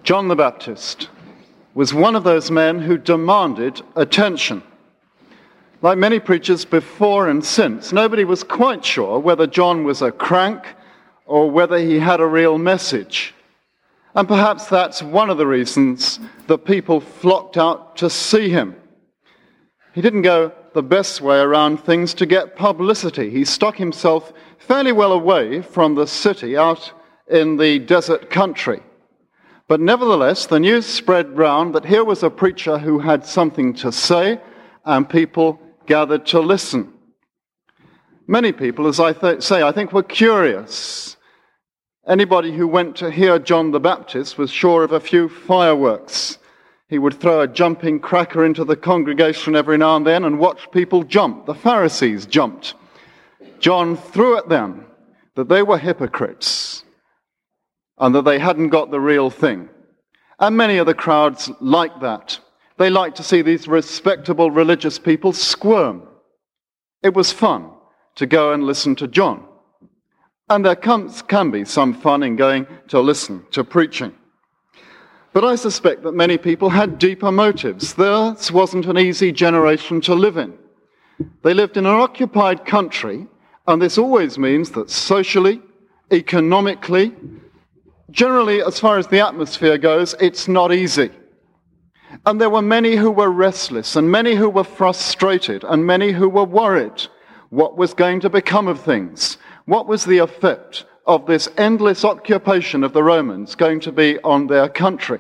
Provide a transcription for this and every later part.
John the Baptist was one of those men who demanded attention. Like many preachers before and since, nobody was quite sure whether John was a crank or whether he had a real message. And perhaps that's one of the reasons that people flocked out to see him. He didn't go the best way around things to get publicity. He stuck himself fairly well away from the city, out in the desert country. But nevertheless, the news spread round that here was a preacher who had something to say, and people gathered to listen. Many people, as I think were curious. Anybody who went to hear John the Baptist was sure of a few fireworks. He would throw a jumping cracker into the congregation every now and then and watch people jump. The Pharisees jumped. John threw at them that they were hypocrites and that they hadn't got the real thing. And many of the crowds liked that. They liked to see these respectable religious people squirm. It was fun to go and listen to John. And there can be some fun in going to listen to preaching. But I suspect that many people had deeper motives. Theirs wasn't an easy generation to live in. They lived in an occupied country, and this always means that socially, economically, generally, as far as the atmosphere goes, it's not easy. And there were many who were restless, and many who were frustrated, and many who were worried. What was going to become of things? What was the effect of this endless occupation of the Romans going to be on their country?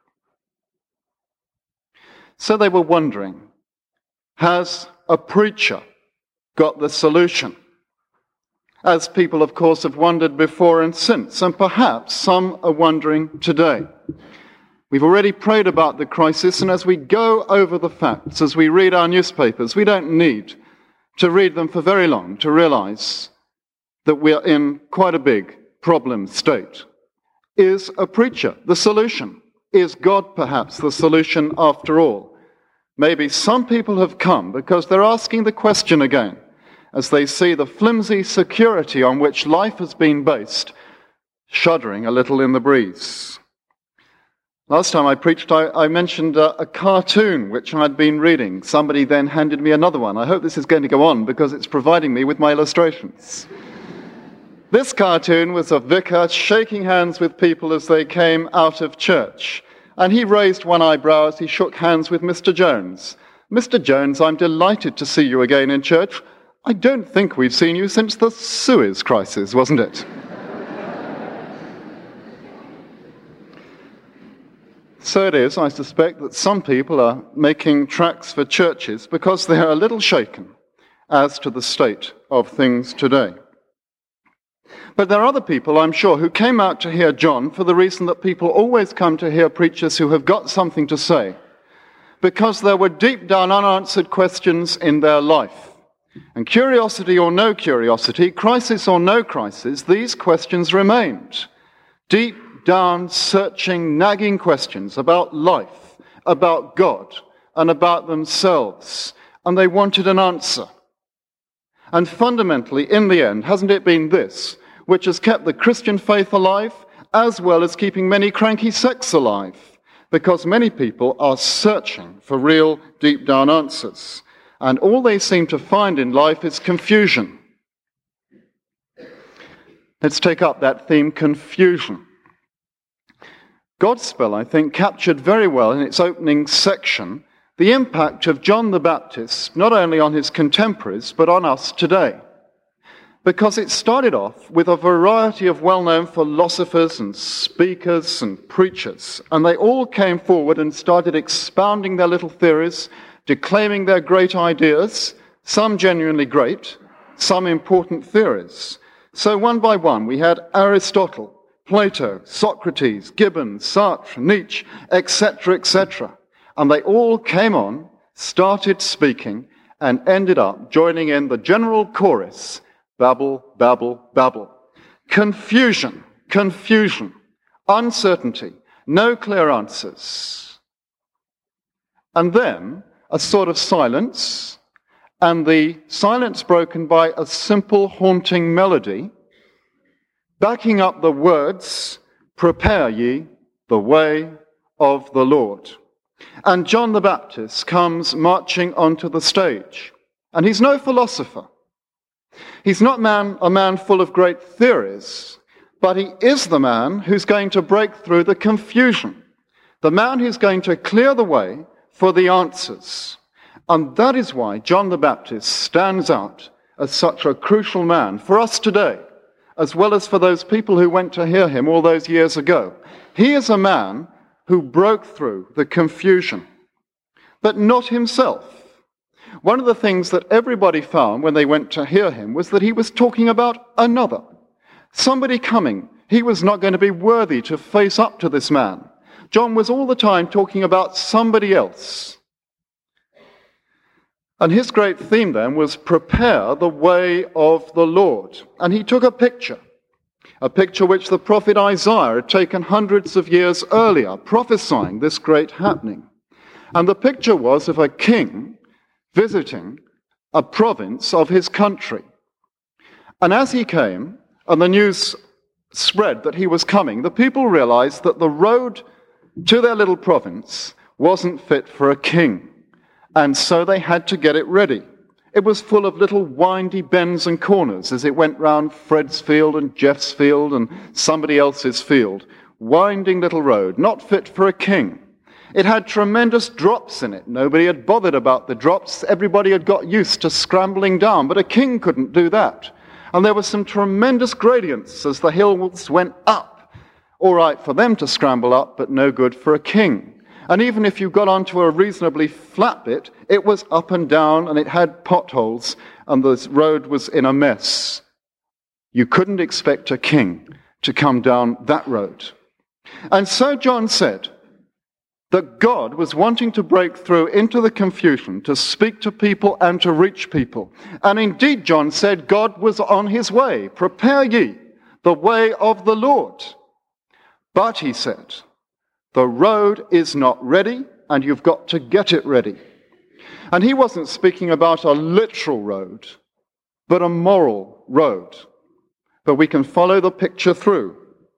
So they were wondering, has a preacher got the solution? As people, of course, have wondered before and since, and perhaps some are wondering today. We've already prayed about the crisis, and as we go over the facts, as we read our newspapers, we don't need to read them for very long to realize that we are in quite a big problem state. Is a preacher the solution? Is God perhaps the solution after all? Maybe some people have come because they're asking the question again, as they see the flimsy security on which life has been based, shuddering a little in the breeze. Last time I preached, I mentioned a cartoon which I'd been reading. Somebody then handed me another one. I hope this is going to go on because it's providing me with my illustrations. This cartoon was a vicar shaking hands with people as they came out of church. And he raised one eyebrow as he shook hands with Mr. Jones. Mr. Jones, I'm delighted to see you again in church. I don't think we've seen you since the Suez crisis, wasn't it? So it is, I suspect, that some people are making tracks for churches because they are a little shaken as to the state of things today. But there are other people, I'm sure, who came out to hear John for the reason that people always come to hear preachers who have got something to say, because there were deep down unanswered questions in their life. And curiosity or no curiosity, crisis or no crisis, these questions remained. Deep down, searching, nagging questions about life, about God, and about themselves. And they wanted an answer. And fundamentally, in the end, hasn't it been this which has kept the Christian faith alive, as well as keeping many cranky sects alive? Because many people are searching for real, deep down answers. And all they seem to find in life is confusion. Let's take up that theme, confusion. Godspell, I think, captured very well in its opening section the impact of John the Baptist, not only on his contemporaries, but on us today. Because it started off with a variety of well-known philosophers and speakers and preachers, and they all came forward and started expounding their little theories, declaiming their great ideas, some genuinely great, some important theories. So one by one, we had Aristotle, Plato, Socrates, Gibbon, Sartre, Nietzsche, etc., etc. And they all came on, started speaking, and ended up joining in the general chorus, babble, babble, babble. Confusion, confusion, uncertainty, no clear answers. And then a sort of silence, and the silence broken by a simple, haunting melody, backing up the words, prepare ye the way of the Lord. And John the Baptist comes marching onto the stage. And he's no philosopher. He's not a man full of great theories, but he is the man who's going to break through the confusion, the man who's going to clear the way for the answers. And that is why John the Baptist stands out as such a crucial man for us today, as well as for those people who went to hear him all those years ago. He is a man who broke through the confusion, but not himself. One of the things that everybody found when they went to hear him was that he was talking about another, somebody coming. He was not going to be worthy to face up to this man. John was all the time talking about somebody else. And his great theme then was prepare the way of the Lord. And he took a picture which the prophet Isaiah had taken hundreds of years earlier, prophesying this great happening. And the picture was of a king visiting a province of his country. And as he came, and the news spread that he was coming, the people realized that the road to their little province wasn't fit for a king. And so they had to get it ready. It was full of little windy bends and corners as it went round Fred's field and Jeff's field and somebody else's field. Winding little road, not fit for a king. It had tremendous drops in it. Nobody had bothered about the drops. Everybody had got used to scrambling down, but a king couldn't do that. And there were some tremendous gradients as the hills went up. All right for them to scramble up, but no good for a king. And even if you got onto a reasonably flat bit, it was up and down, and it had potholes, and the road was in a mess. You couldn't expect a king to come down that road. And so John said that God was wanting to break through into the confusion, to speak to people and to reach people. And indeed, John said, God was on his way. Prepare ye the way of the Lord. But, he said, the road is not ready, and you've got to get it ready. And he wasn't speaking about a literal road, but a moral road. But we can follow the picture through.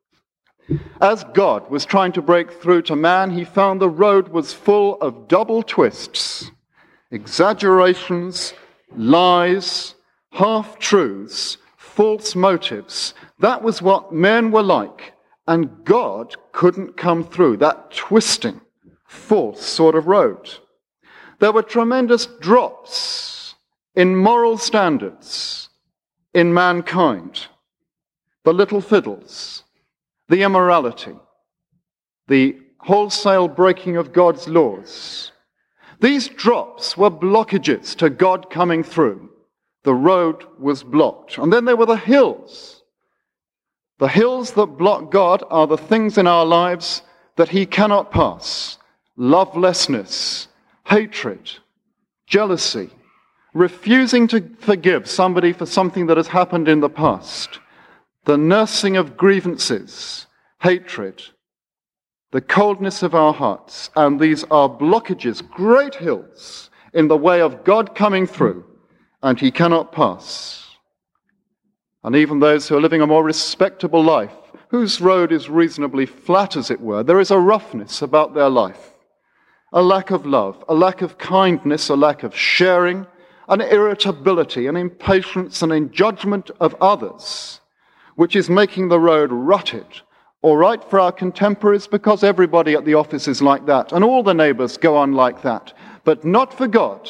As God was trying to break through to man, he found the road was full of double twists, exaggerations, lies, half-truths, false motives. That was what men were like. And God couldn't come through that twisting, false sort of road. There were tremendous drops in moral standards in mankind. The little fiddles, the immorality, the wholesale breaking of God's laws. These drops were blockages to God coming through. The road was blocked. And then there were the hills. The hills that block God are the things in our lives that he cannot pass. Lovelessness, hatred, jealousy, refusing to forgive somebody for something that has happened in the past, the nursing of grievances, hatred, the coldness of our hearts. And these are blockages, great hills, in the way of God coming through, and he cannot pass. And even those who are living a more respectable life, whose road is reasonably flat, as it were, there is a roughness about their life, a lack of love, a lack of kindness, a lack of sharing, an irritability, an impatience, and in judgment of others, which is making the road rutted. All right for our contemporaries, because everybody at the office is like that, and all the neighbors go on like that, but not for God.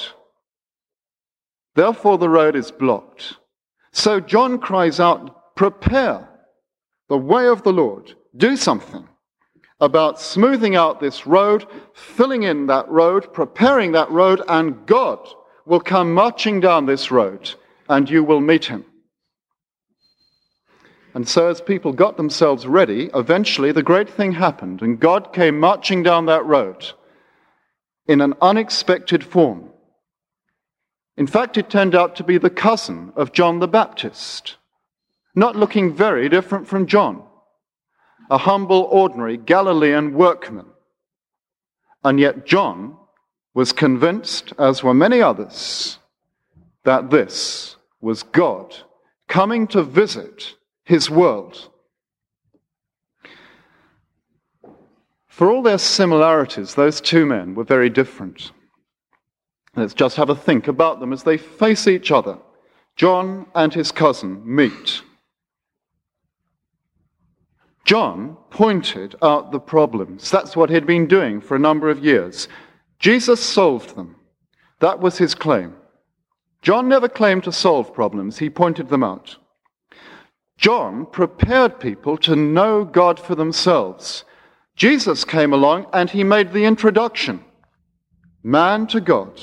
Therefore, the road is blocked. So John cries out, prepare the way of the Lord. Do something about smoothing out this road, filling in that road, preparing that road, and God will come marching down this road, and you will meet him. And so as people got themselves ready, eventually the great thing happened, and God came marching down that road in an unexpected form. In fact, it turned out to be the cousin of John the Baptist, not looking very different from John, a humble, ordinary Galilean workman. And yet John was convinced, as were many others, that this was God coming to visit his world. For all their similarities, those two men were very different. Let's just have a think about them as they face each other. John and his cousin meet. John pointed out the problems. That's what he'd been doing for a number of years. Jesus solved them. That was his claim. John never claimed to solve problems. He pointed them out. John prepared people to know God for themselves. Jesus came along and he made the introduction. Man to God.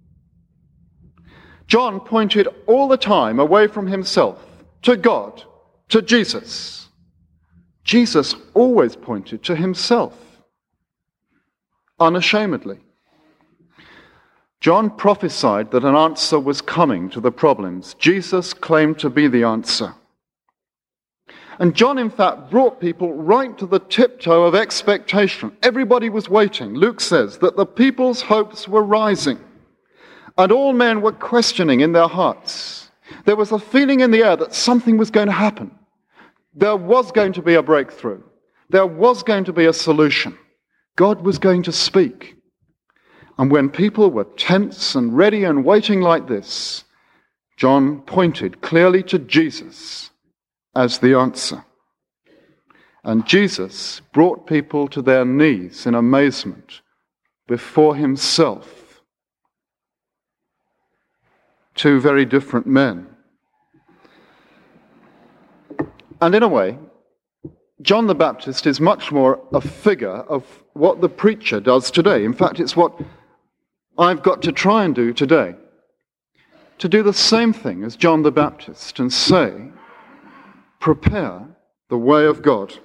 John pointed all the time away from himself, to God, to Jesus. Jesus always pointed to himself, unashamedly. John prophesied that an answer was coming to the problems. Jesus claimed to be the answer. And John, in fact, brought people right to the tiptoe of expectation. Everybody was waiting. Luke says that the people's hopes were rising, and all men were questioning in their hearts. There was a feeling in the air that something was going to happen. There was going to be a breakthrough. There was going to be a solution. God was going to speak. And when people were tense and ready and waiting like this, John pointed clearly to Jesus as the answer. And Jesus brought people to their knees in amazement before himself. Two very different men. And in a way, John the Baptist is much more a figure of what the preacher does today. In fact, it's what I've got to try and do today. To do the same thing as John the Baptist and say, prepare the way of God.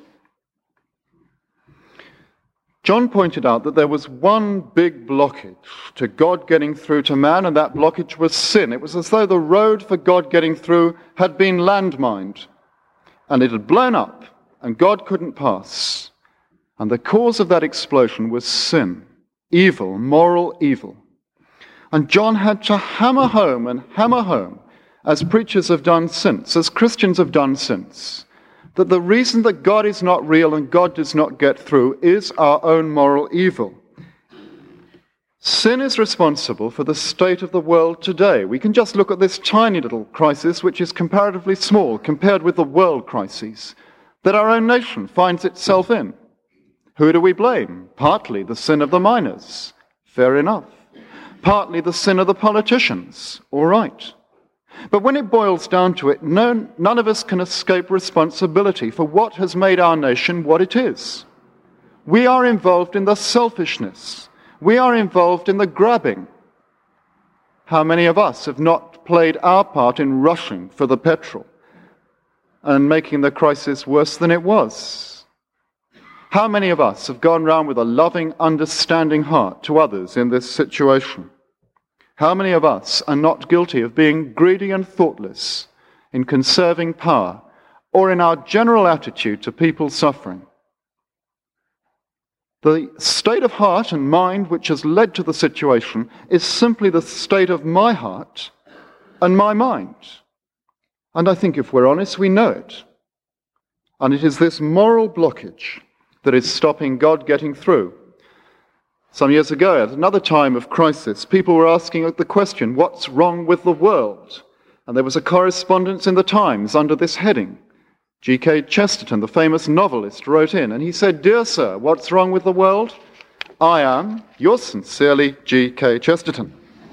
John pointed out that there was one big blockage to God getting through to man, and that blockage was sin. It was as though the road for God getting through had been landmined, and it had blown up, and God couldn't pass. And the cause of that explosion was sin, evil, moral evil. And John had to hammer home, as preachers have done since, as Christians have done since, that the reason that God is not real and God does not get through is our own moral evil. Sin is responsible for the state of the world today. We can just look at this tiny little crisis, which is comparatively small compared with the world crises that our own nation finds itself in. Who do we blame? Partly the sin of the miners. Fair enough. Partly the sin of the politicians. All right. But when it boils down to it, none of us can escape responsibility for what has made our nation what it is. We are involved in the selfishness. We are involved in the grabbing. How many of us have not played our part in rushing for the petrol and making the crisis worse than it was? How many of us have gone round with a loving, understanding heart to others in this situation? How many of us are not guilty of being greedy and thoughtless in conserving power or in our general attitude to people suffering? The state of heart and mind which has led to the situation is simply the state of my heart and my mind. And I think if we're honest, we know it. And it is this moral blockage that is stopping God getting through. Some years ago, at another time of crisis, people were asking the question, what's wrong with the world? And there was a correspondence in the Times under this heading. G.K. Chesterton, the famous novelist, wrote in, and he said, "Dear sir, what's wrong with the world? I am, yours sincerely, G.K. Chesterton."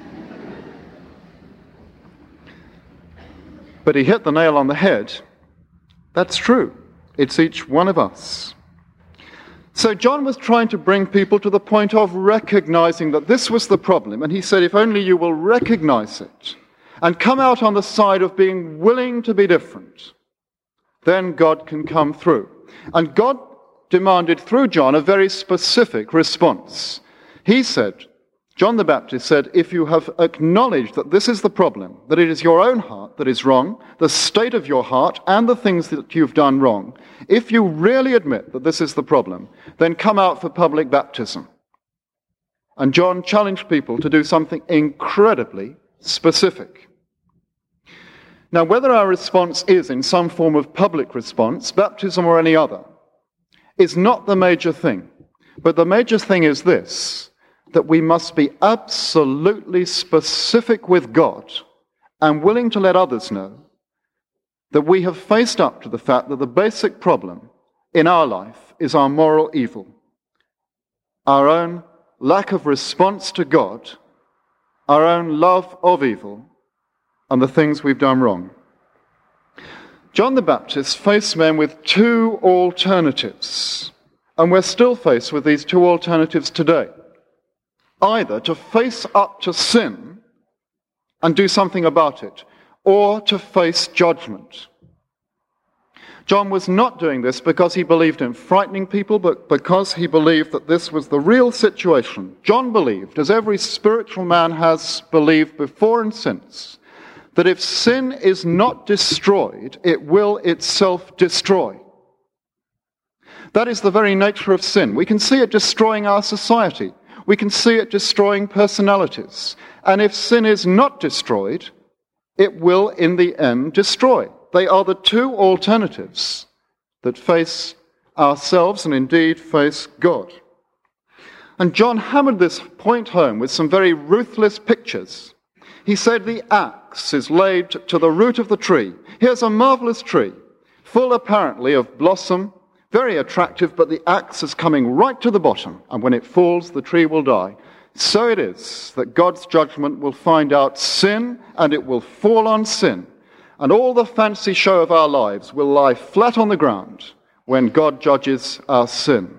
But he hit the nail on the head. That's true. It's each one of us. So John was trying to bring people to the point of recognizing that this was the problem. And he said, if only you will recognize it and come out on the side of being willing to be different, then God can come through. And God demanded through John a very specific response. He said, John the Baptist said, if you have acknowledged that this is the problem, that it is your own heart that is wrong, the state of your heart and the things that you've done wrong, if you really admit that this is the problem, then come out for public baptism. And John challenged people to do something incredibly specific. Now, whether our response is in some form of public response, baptism or any other, is not the major thing. But the major thing is this, that we must be absolutely specific with God and willing to let others know that we have faced up to the fact that the basic problem in our life is our moral evil, our own lack of response to God, our own love of evil, and the things we've done wrong. John the Baptist faced men with two alternatives, and we're still faced with these two alternatives today. Either to face up to sin and do something about it, or to face judgment. John was not doing this because he believed in frightening people, but because he believed that this was the real situation. John believed, as every spiritual man has believed before and since, that if sin is not destroyed, it will itself destroy. That is the very nature of sin. We can see it destroying our society. We can see it destroying personalities. And if sin is not destroyed, it will in the end destroy. They are the two alternatives that face ourselves and indeed face God. And John hammered this point home with some very ruthless pictures. He said the axe is laid to the root of the tree. Here's a marvelous tree, full apparently of blossom, very attractive, but the axe is coming right to the bottom, and when it falls, the tree will die. So it is that God's judgment will find out sin, and it will fall on sin. And all the fancy show of our lives will lie flat on the ground when God judges our sin.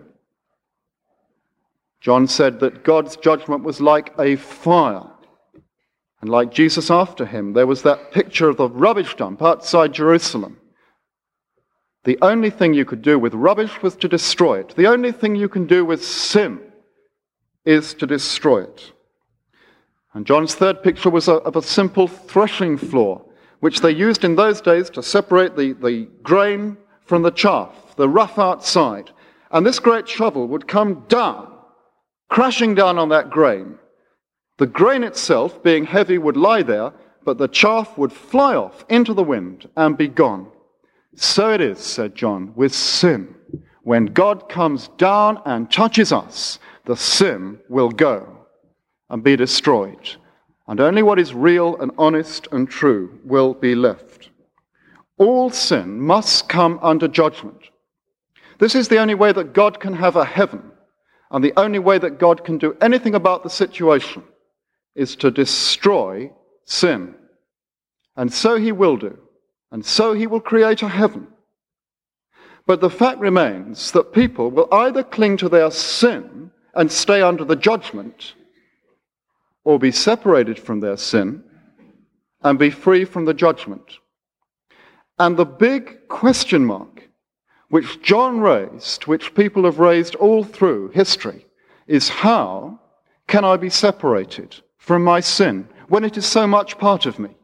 John said that God's judgment was like a fire. And like Jesus after him, there was that picture of the rubbish dump outside Jerusalem. The only thing you could do with rubbish was to destroy it. The only thing you can do with sin is to destroy it. And John's third picture was of a simple threshing floor, which they used in those days to separate the grain from the chaff, the rough outside. And this great shovel would come down, crashing down on that grain. The grain itself, being heavy, would lie there, but the chaff would fly off into the wind and be gone. So it is, said John, with sin. When God comes down and touches us, the sin will go and be destroyed. And only what is real and honest and true will be left. All sin must come under judgment. This is the only way that God can have a heaven, and the only way that God can do anything about the situation is to destroy sin. And so he will do. And so he will create a heaven. But the fact remains that people will either cling to their sin and stay under the judgment, or be separated from their sin and be free from the judgment. And the big question mark which John raised, which people have raised all through history, is how can I be separated from my sin when it is so much part of me?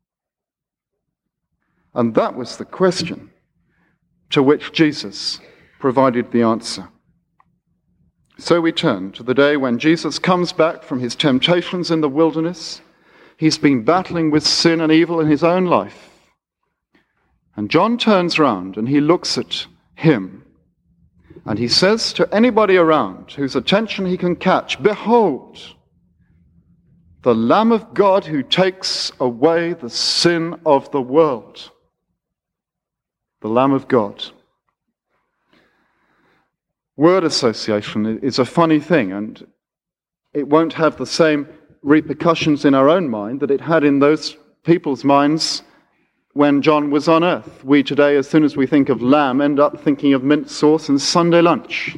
And that was the question to which Jesus provided the answer. So we turn to the day when Jesus comes back from his temptations in the wilderness. He's been battling with sin and evil in his own life. And John turns round and he looks at him. And he says to anybody around whose attention he can catch, "Behold, the Lamb of God who takes away the sin of the world." The Lamb of God. Word association is a funny thing, and it won't have the same repercussions in our own mind that it had in those people's minds when John was on earth. We today, as soon as we think of lamb, end up thinking of mint sauce and Sunday lunch.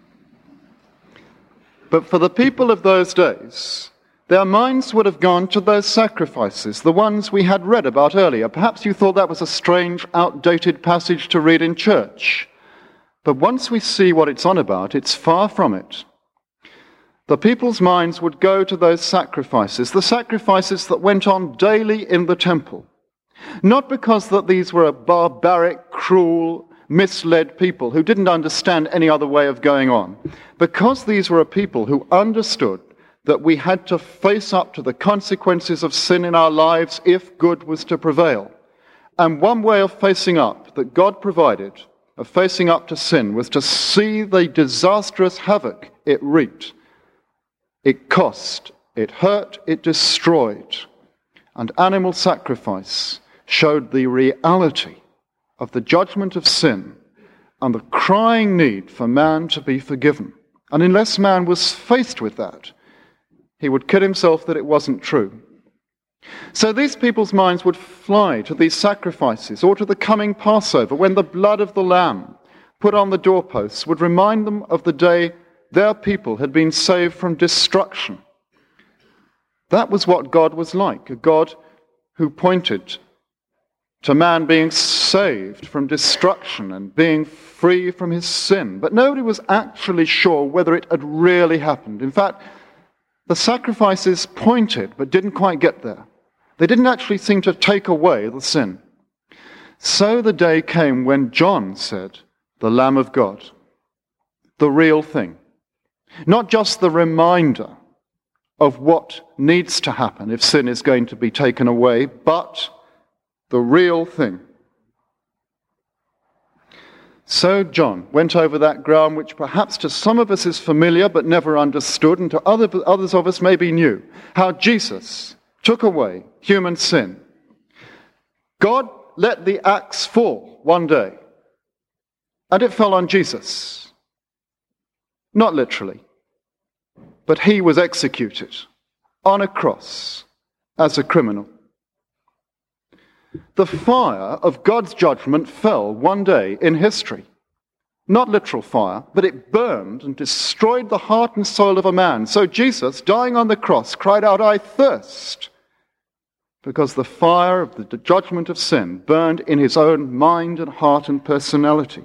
But for the people of those days, their minds would have gone to those sacrifices, the ones we had read about earlier. Perhaps you thought that was a strange, outdated passage to read in church. But once we see what it's on about, it's far from it. The people's minds would go to those sacrifices, the sacrifices that went on daily in the temple. Not because that these were a barbaric, cruel, misled people who didn't understand any other way of going on. Because these were a people who understood that we had to face up to the consequences of sin in our lives if good was to prevail. And one way of facing up that God provided of facing up to sin was to see the disastrous havoc it wreaked. It cost, it hurt, it destroyed. And animal sacrifice showed the reality of the judgment of sin and the crying need for man to be forgiven. And unless man was faced with that, he would kid himself that it wasn't true. So these people's minds would fly to these sacrifices or to the coming Passover, when the blood of the lamb put on the doorposts would remind them of the day their people had been saved from destruction. That was what God was like, a God who pointed to man being saved from destruction and being free from his sin. But nobody was actually sure whether it had really happened. In fact, the sacrifices pointed but didn't quite get there. They didn't actually seem to take away the sin. So the day came when John said, "The Lamb of God," the real thing. Not just the reminder of what needs to happen if sin is going to be taken away, but the real thing. So John went over that ground which perhaps to some of us is familiar but never understood, and to others of us maybe new. How Jesus took away human sin. God let the axe fall one day, and it fell on Jesus. Not literally, but he was executed on a cross as a criminal. The fire of God's judgment fell one day in history. Not literal fire, but it burned and destroyed the heart and soul of a man. So Jesus, dying on the cross, cried out, "I thirst," because the fire of the judgment of sin burned in his own mind and heart and personality.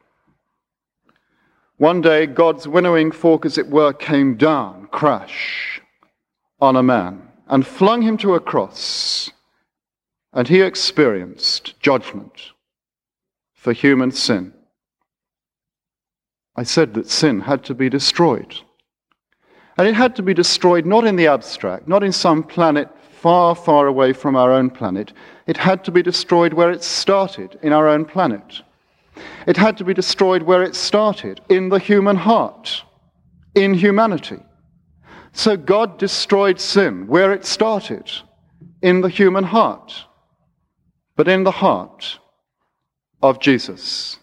One day, God's winnowing fork, as it were, came down, crash, on a man and flung him to a cross. And he experienced judgment for human sin. I said that sin had to be destroyed. And it had to be destroyed not in the abstract, not in some planet far, far away from our own planet. It had to be destroyed where it started, in our own planet. It had to be destroyed where it started, in the human heart, in humanity. So God destroyed sin where it started, in the human heart, but in the heart of Jesus.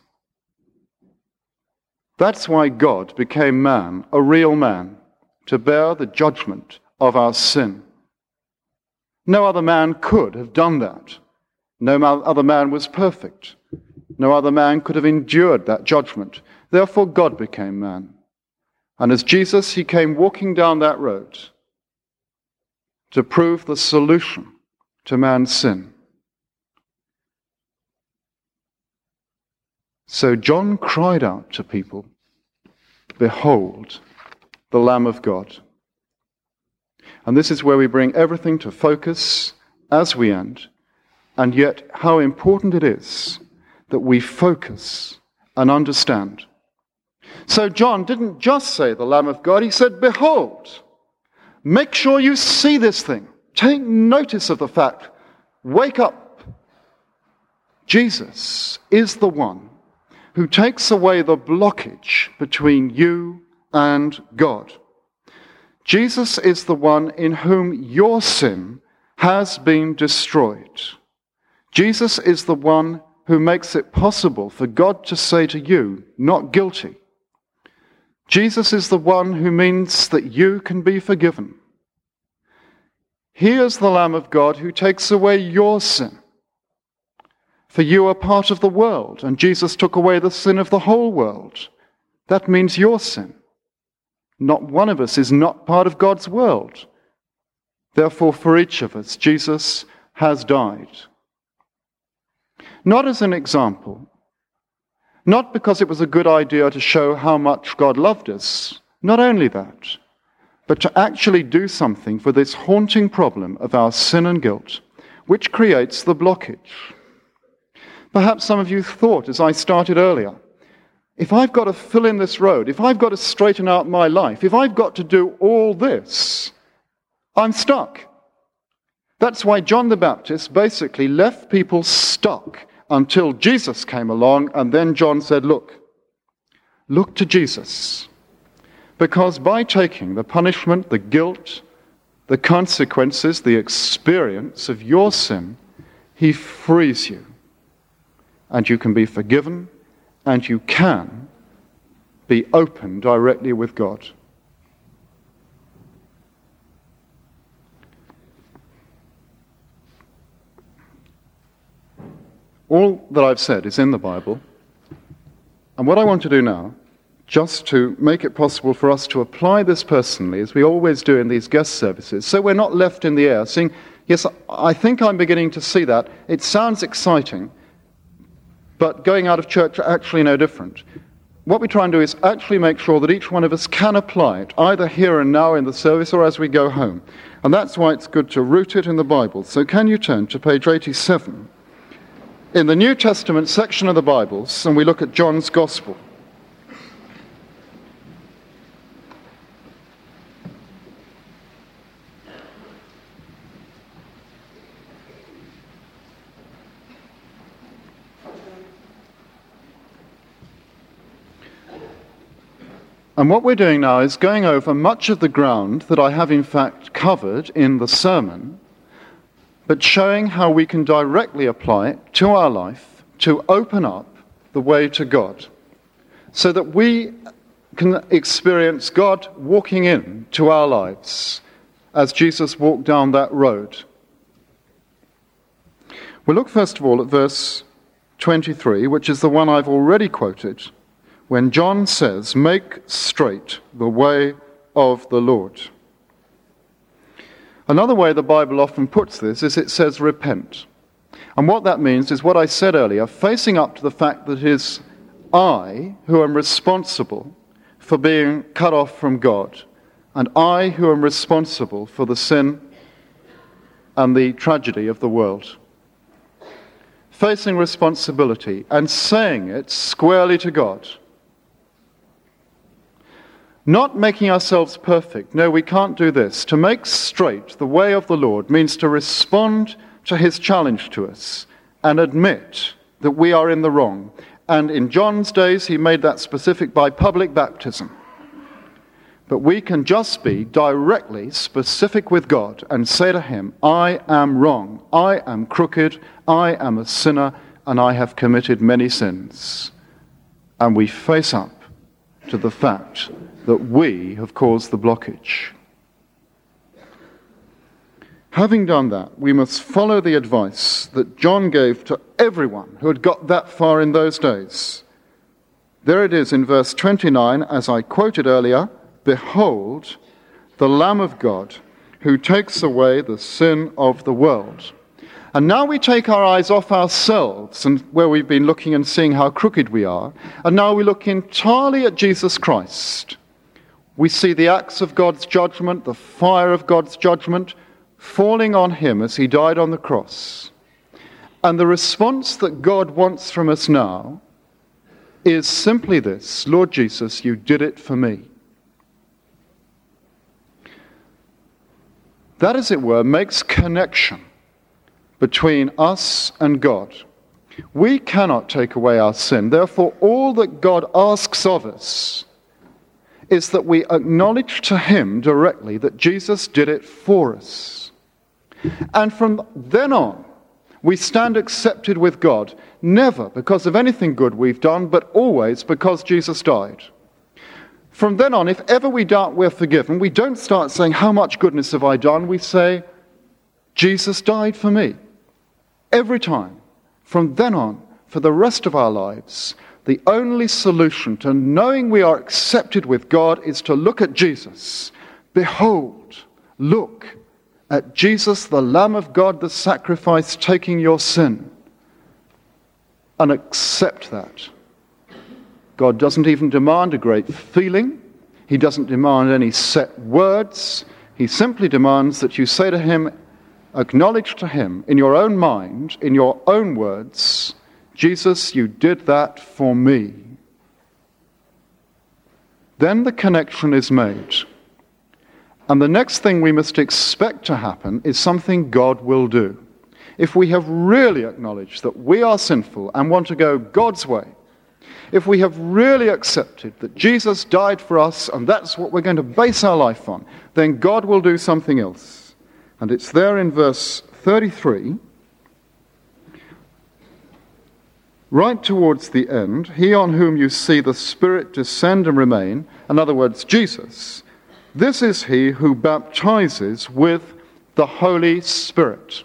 That's why God became man, a real man, to bear the judgment of our sin. No other man could have done that. No other man was perfect. No other man could have endured that judgment. Therefore, God became man. And as Jesus, he came walking down that road to prove the solution to man's sin. So John cried out to people, "Behold, the Lamb of God." And this is where we bring everything to focus as we end, and yet how important it is that we focus and understand. So John didn't just say the Lamb of God, he said, "Behold." Make sure you see this thing. Take notice of the fact. Wake up. Jesus is the one who takes away the blockage between you and God. Jesus is the one in whom your sin has been destroyed. Jesus is the one who makes it possible for God to say to you, "Not guilty." Jesus is the one who means that you can be forgiven. He is the Lamb of God who takes away your sin. For you are part of the world, and Jesus took away the sin of the whole world. That means your sin. Not one of us is not part of God's world. Therefore, for each of us, Jesus has died. Not as an example, not because it was a good idea to show how much God loved us, not only that, but to actually do something for this haunting problem of our sin and guilt, which creates the blockage. Perhaps some of you thought, as I started earlier, if I've got to fill in this road, if I've got to straighten out my life, if I've got to do all this, I'm stuck. That's why John the Baptist basically left people stuck until Jesus came along, and then John said, look to Jesus. Because by taking the punishment, the guilt, the consequences, the experience of your sin, he frees you. And you can be forgiven, and you can be open directly with God. All that I've said is in the Bible. And what I want to do now, just to make it possible for us to apply this personally, as we always do in these guest services, so we're not left in the air saying, yes, I think I'm beginning to see that. It sounds exciting, but going out of church are actually no different. What we try and do is actually make sure that each one of us can apply it, either here and now in the service or as we go home. And that's why it's good to root it in the Bible. So can you turn to page 87? In the New Testament section of the Bibles, and we look at John's Gospel. And what we're doing now is going over much of the ground that I have in fact covered in the sermon, but showing how we can directly apply it to our life to open up the way to God, so that we can experience God walking into our lives as Jesus walked down that road. We'll look first of all at verse 23, which is the one I've already quoted, when John says, "Make straight the way of the Lord." Another way the Bible often puts this is it says repent. And what that means is what I said earlier, facing up to the fact that it is I who am responsible for being cut off from God, and I who am responsible for the sin and the tragedy of the world. Facing responsibility and saying it squarely to God. Not making ourselves perfect. No, we can't do this. To make straight the way of the Lord means to respond to his challenge to us and admit that we are in the wrong. And in John's days, he made that specific by public baptism. But we can just be directly specific with God and say to him, I am wrong, I am crooked, I am a sinner, and I have committed many sins. And we face up to the fact that we have caused the blockage. Having done that, we must follow the advice that John gave to everyone who had got that far in those days. There it is in verse 29, as I quoted earlier, "Behold, the Lamb of God, who takes away the sin of the world." And now we take our eyes off ourselves and where we've been looking and seeing how crooked we are, and now we look entirely at Jesus Christ. We see the axe of God's judgment, the fire of God's judgment, falling on him as he died on the cross. And the response that God wants from us now is simply this: Lord Jesus, you did it for me. That, as it were, makes connection between us and God. We cannot take away our sin. Therefore, all that God asks of us is that we acknowledge to him directly that Jesus did it for us. And from then on, we stand accepted with God, never because of anything good we've done, but always because Jesus died. From then on, if ever we doubt we're forgiven, we don't start saying, how much goodness have I done? We say, Jesus died for me. Every time. From then on, for the rest of our lives, the only solution to knowing we are accepted with God is to look at Jesus. Behold, look at Jesus, the Lamb of God, the sacrifice taking your sin. And accept that. God doesn't even demand a great feeling. He doesn't demand any set words. He simply demands that you say to him, acknowledge to him in your own mind, in your own words, Jesus, you did that for me. Then the connection is made. And the next thing we must expect to happen is something God will do. if we have really acknowledged that we are sinful and want to go God's way, if we have really accepted that Jesus died for us and that's what we're going to base our life on, then God will do something else. And it's there in verse 33, right towards the end, he on whom you see the Spirit descend and remain, in other words, Jesus, this is he who baptizes with the Holy Spirit.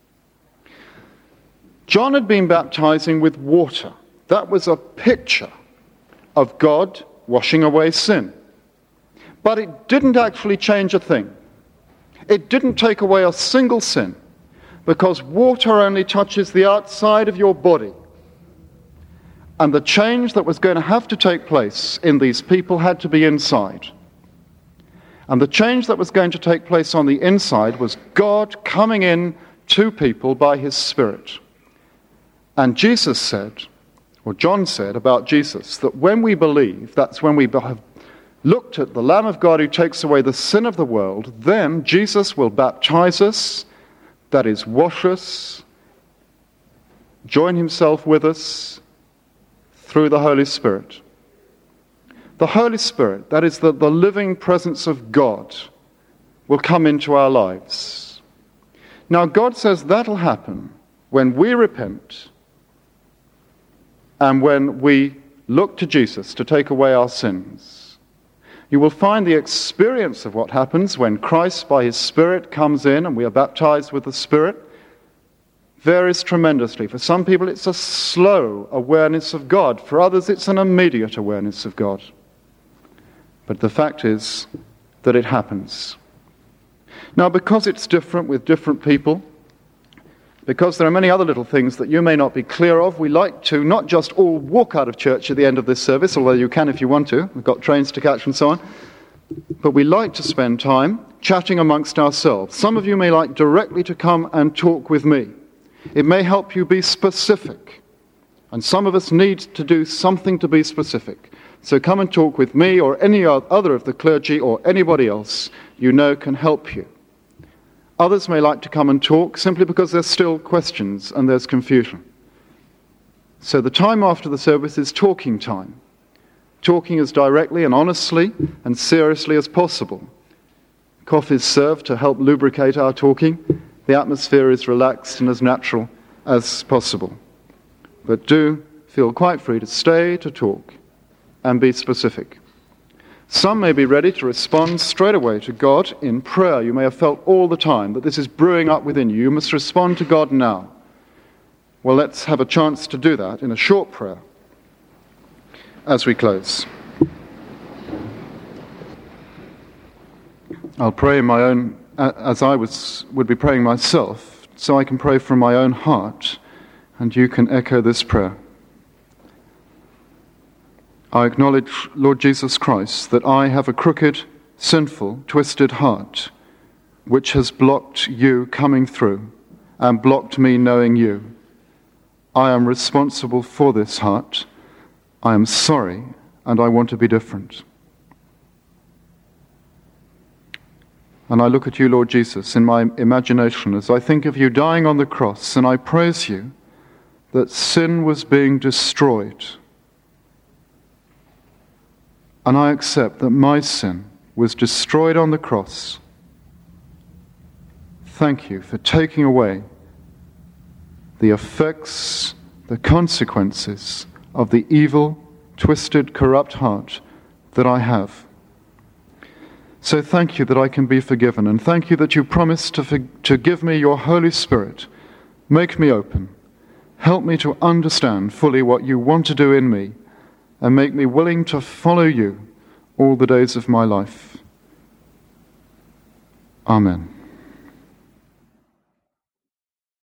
John had been baptizing with water. That was a picture of God washing away sin. But it didn't actually change a thing. It didn't take away a single sin, because water only touches the outside of your body. And the change that was going to have to take place in these people had to be inside. And the change that was going to take place on the inside was God coming in to people by his Spirit. And Jesus said, or John said about Jesus, that when we believe, that's when we have looked at the Lamb of God who takes away the sin of the world, then Jesus will baptize us, that is, wash us, join himself with us through the Holy Spirit. The Holy Spirit, that is the living presence of God, will come into our lives. Now God says that'll happen when we repent and when we look to Jesus to take away our sins. You will find the experience of what happens when Christ by his Spirit comes in and we are baptized with the Spirit varies tremendously. For some people it's a slow awareness of God. For others it's an immediate awareness of God. But the fact is that it happens. Now, because it's different with different people, because there are many other little things that you may not be clear of, we like to not just all walk out of church at the end of this service, although you can if you want to. We've got trains to catch and so on. But we like to spend time chatting amongst ourselves. Some of you may like directly to come and talk with me. It may help you be specific. And some of us need to do something to be specific. So come and talk with me or any other of the clergy or anybody else you know can help you. Others may like to come and talk simply because there's still questions and there's confusion. So the time after the service is talking time. Talking as directly and honestly and seriously as possible. Coffee is served to help lubricate our talking. The atmosphere is relaxed and as natural as possible. But do feel quite free to stay to talk and be specific. Some may be ready to respond straight away to God in prayer. You may have felt all the time that this is brewing up within you. You must respond to God now. Well, let's have a chance to do that in a short prayer as we close. I'll pray in my own, as I would be praying myself, so I can pray from my own heart, and you can echo this prayer. I acknowledge, Lord Jesus Christ, that I have a crooked, sinful, twisted heart, which has blocked you coming through and blocked me knowing you. I am responsible for this heart. I am sorry, and I want to be different. And I look at you, Lord Jesus, in my imagination as I think of you dying on the cross, and I praise you that sin was being destroyed. And I accept that my sin was destroyed on the cross. Thank you for taking away the effects, the consequences of the evil, twisted, corrupt heart that I have. So thank you that I can be forgiven, and thank you that you promised to give me your Holy Spirit. Make me open. Help me to understand fully what you want to do in me, and make me willing to follow you all the days of my life. Amen.